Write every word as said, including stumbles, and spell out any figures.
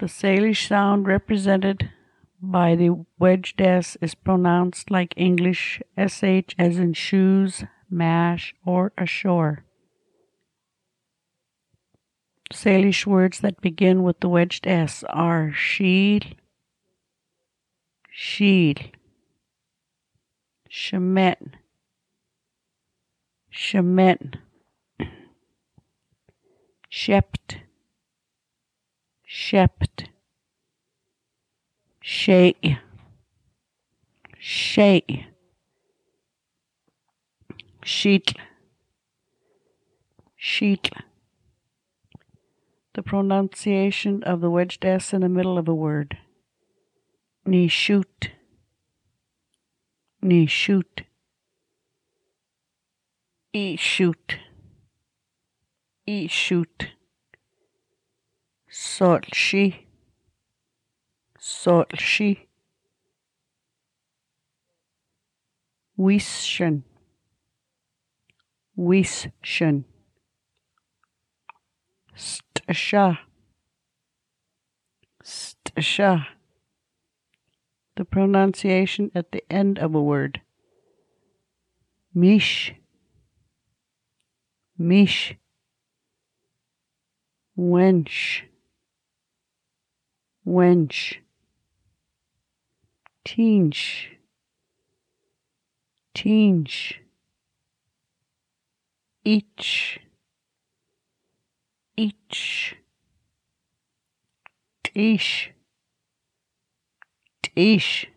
The Salish sound represented by the wedged S is pronounced like English sh as in shoes, mash, or ashore. Salish words that begin with the wedged S are shiel, shiel, shemen, shemen, shept, shept, shay, shay, sheetl, sheetl. The pronunciation of the wedged S in the middle of a word. Ni shoot, ni shoot, e shoot, e shoot, sort she, sort she, wishen, wishen, stasha, stasha. The pronunciation at the end of a word. Mish, mish, wench, wench, teench, teench, each, each, tish, tish.